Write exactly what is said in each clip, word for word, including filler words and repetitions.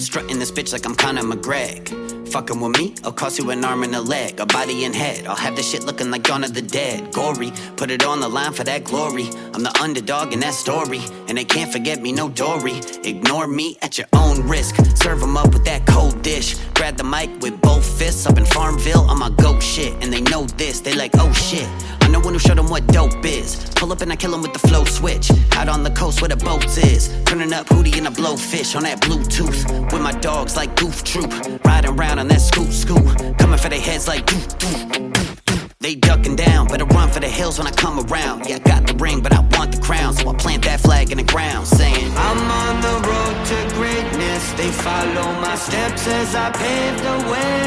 Strutting this bitch like I'm Conor McGregor. Fucking with me, I'll cost you an arm and a leg, a body and head. I'll have this shit looking like Dawn of the Dead. Gory, put it on the line for that glory. I'm the underdog in that story, and they can't forget me, no Dory. Ignore me at your own risk. Serve them up with that cold dish. Grab the mic with both fists up in Farmville on my goat shit. And they know this, they like, oh shit. I'm the one who showed them what dope is. Pull up and I kill them with the flow switch. Out on the coast where the boats is. Turning up Hootie and a blowfish on that Bluetooth. With my dogs like Goof Troop. Riding around on that scoop scoop. Coming for their heads like doof doof doof. They ducking down, better run for the hills when I come around. Yeah, I got the ring, but I want the crown, so I plant that flag in the ground, saying I'm on the road to greatness. They follow my steps as I pave the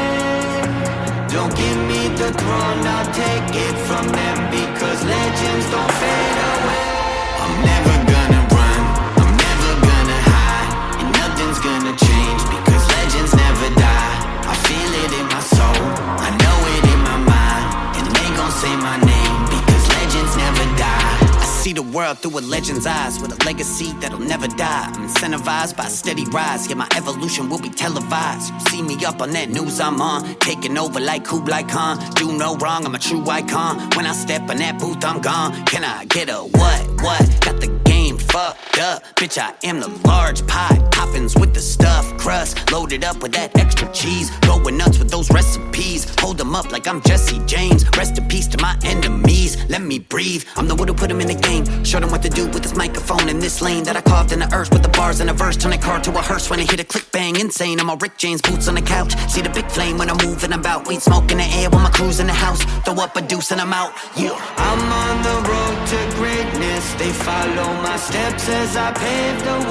way. Don't give me the throne, I'll take it from them, because legends don't fade away. I'm never gonna run, I'm never gonna hide, and nothing's gonna change, because legends never die. I feel it in my soul, I know it in my mind, and they gon' say my name, because legends never die. I see the world through a legend's eyes, with a legacy that'll never die. I'm incentivized by a steady rise, yeah, my evolution will be televised. You see me up on that news I'm on, taking over like Kublai Khan. Do no wrong, I'm a true icon. When I step in that booth, I'm gone. Can I get a what, what? Got the game fucked up, bitch, I am the large pie. Toppings with the stuffed crust, loaded up with that extra cheese. Going nuts with those recipes, hold them up like I'm Jesse James. Rest in peace to my enemies, let me breathe. I'm the one who put them in the game, showed them what to do with this microphone in this lane that I carved in the earth with the bars in a verse. Turn a car to a hearse when I hit a click bang, insane. I'm a Rick James, boots on the couch, see the big flame when I'm moving about. Weed smoke in the air when my crew's in the house, throw up a deuce and I'm out, yeah. I'm on the road to greatness, they follow my steps as I pave the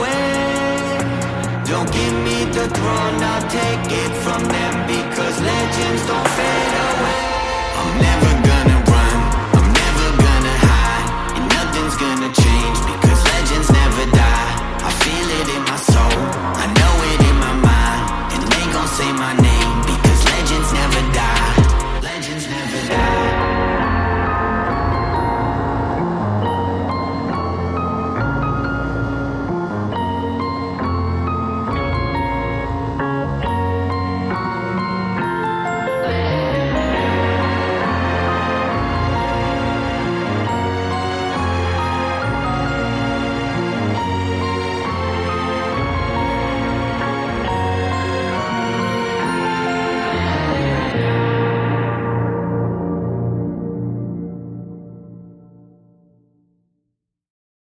way. Don't give me the throne, I'll take it from them, because legends don't fade away. I'm never